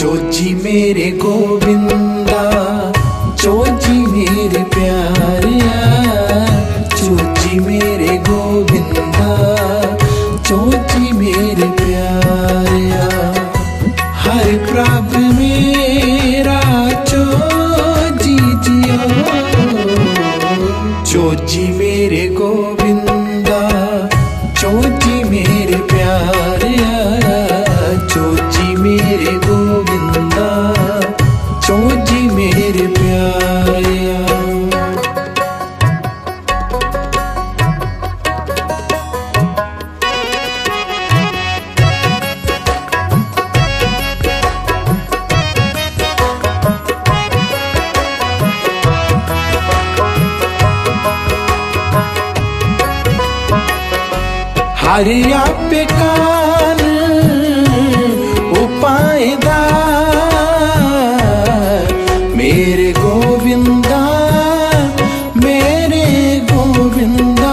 Choji मेरे Govinda, Choji मेरे प्यारिया, Choji मेरे गोविंदा, चोजी मेरे प्यारिया। हर प्रभु मेरा चोजी जियो, चोजी मेरे गोविंदा, चोजी मेरे प्यारिया, चोजी मेरे गोविंदा, चोजी मेरे प्यारिया। हर आपे कान उपायदा, मेरे गोविंदा, मेरे गोविंदा।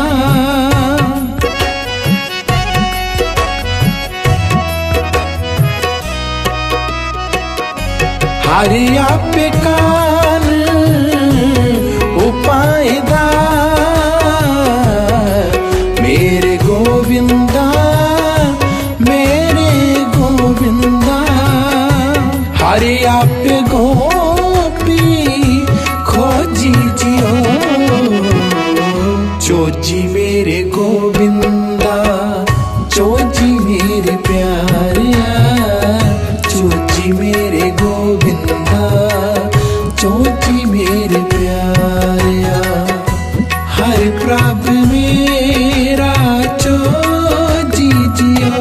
हर आपे कान उपायदा, मेरे गोविंदा, मेरे गोविंदा। हरे आप गोपी खोजी जियो, चोजी मेरे गोविंदा, चोजी मेरे प्यारिया, चोजी मेरे गोविंदा, चोजी मेरे प्यारिया। हर प्रभु मेरा चोजी जियो,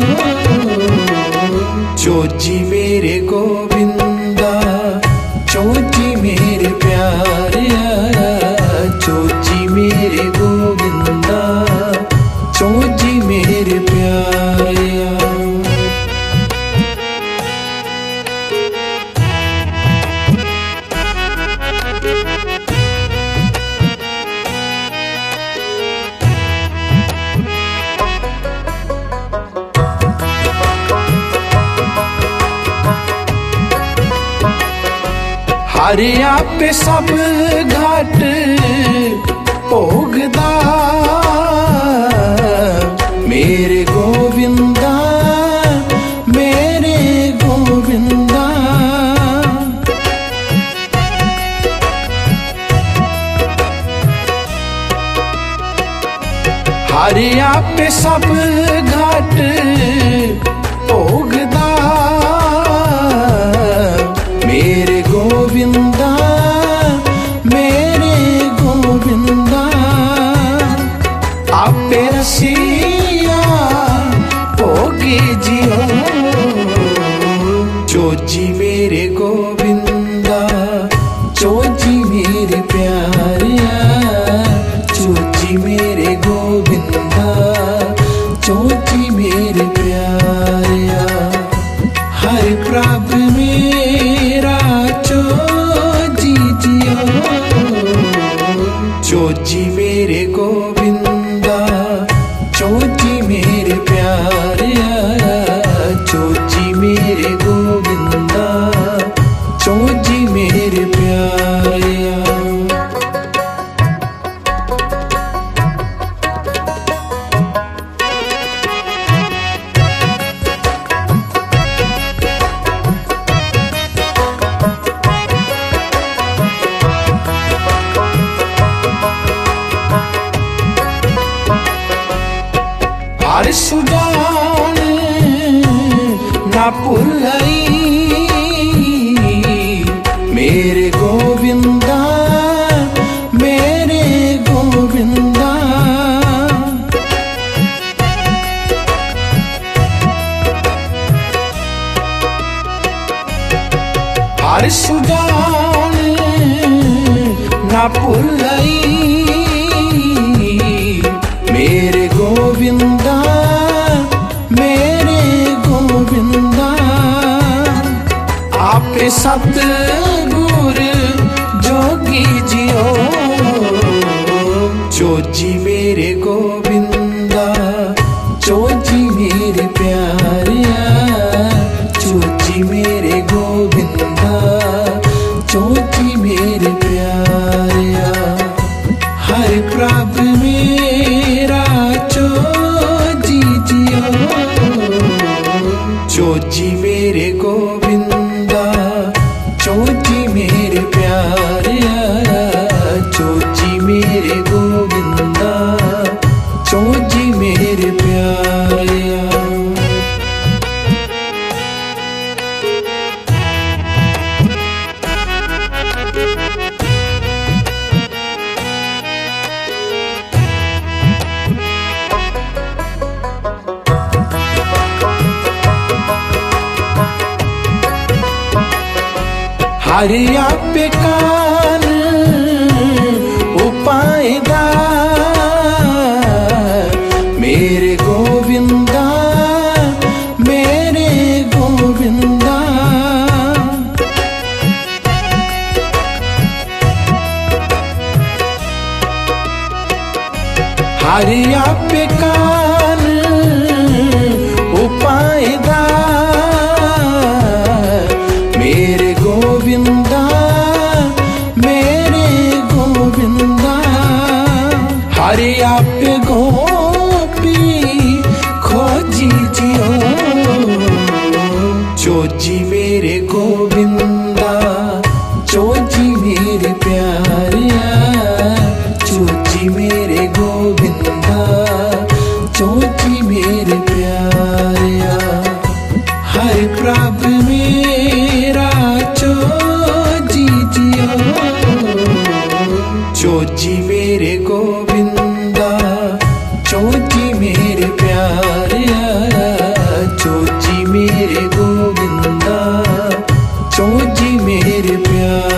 चोजी मेरे गोविंदा, चोजी मेरे प्यारिया, चोजी मेरे गोविंदा, चोजी मेरे प्यारिया। हरे आप सब घाट भोगदा, मेरे गोविंदा, मेरे गोविंदा। हरे आप सब घाट भोगदा, मेरे गोविंदा, मेरे गोविंदा। आपे रसिया भोगी जियो, चोजी मेरे गोविंदा, चोजी मेरे प्यारिया, चोजी मेरे गोविंदा, चोजी मेरे प्यारिया। हर प्रभु मेरा चोजी जियो, चोजी मेरे गोविंदा, चोजी मेरे प्यारिया, चोजी मेरे गोविंदा, चोजी मेरे प्यारिया। हर सुजान ना भुलई, मेरे गोविंदा, मेरे गोविंदा। हर सुजान ना भुलई, मेरे गोविंदा, मेरे गोविंदा। आपे सतगुर जोगी जियो, चोजी मेरे गोविंदा, चोजी मेरे प्यारिया, चोजी मेरे गोविंदा। जी मेरे प्यारिया। हरिया पे कान उपायदा मेरे गोविंदा, मेरे गोविंदा। हरिया पे कान उपायदा मेरे गोविंदा, मेरे गोविंदा। हरिया पे गोपी खोजी जियो, चोजी मेरे गोविंदा, चोजी मेरे प्यारिया। चोजी मेरे गोविंदा, चोजी मेरे प्यारिया। हर प्रभु मेरा चोजी जियो, चोजी मेरे गोविंदा, चोजी मेरे प्यारिया। चोजी मेरे गोविंदा, चोजी मेरे प्यार।